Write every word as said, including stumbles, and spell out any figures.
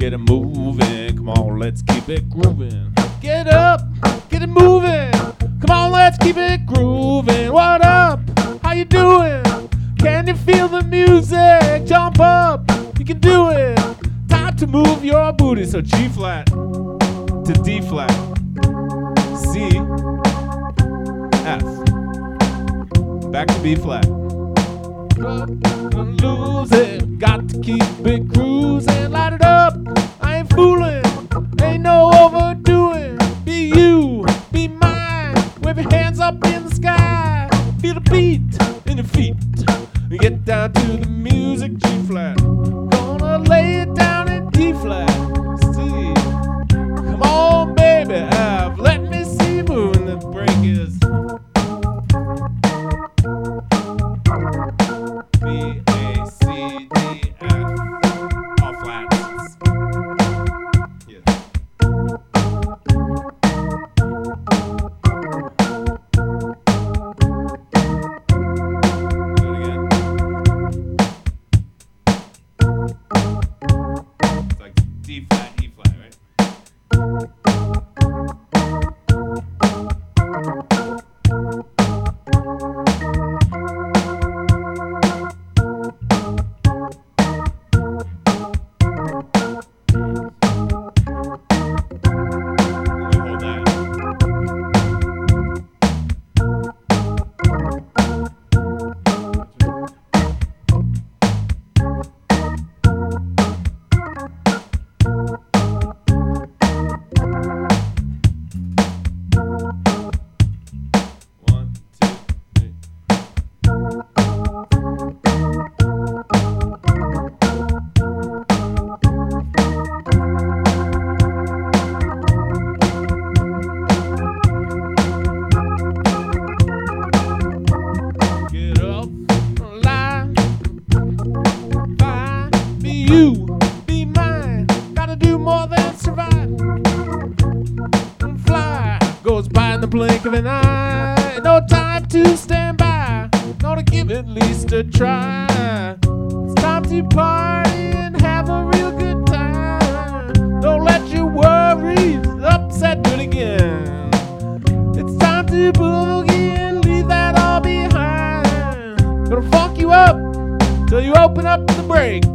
get it moving. Come on, let's keep it grooving. Get up, get it moving. Come on, let's keep it grooving. What up? How you doing? Can you feel the music? Jump up, you can do it. Time to move your booty. So G flat to D flat, C, F, back to B flat. Don't lose it, got to keep it cruising. Light it up, I ain't fooling, ain't no overdoing. Be you, be mine, wave your hands up in the sky. Feel the beat in your feet, get down to the music. G flat, gonna lay it down in D flat, C. Come on baby, F, let me see you moving. The break is B, A, C, D, F, all flats. Yeah. Do it again. It's like D flat, E flat, right? You, be mine, gotta do more than survive. And fly goes by in the blink of an eye. No time to stand by, gonna give it at least a try. It's time to party and have a real good time. Don't let your worries upset, do it again. It's time to boogie and leave that all behind. Gonna funk you up till you open up the break.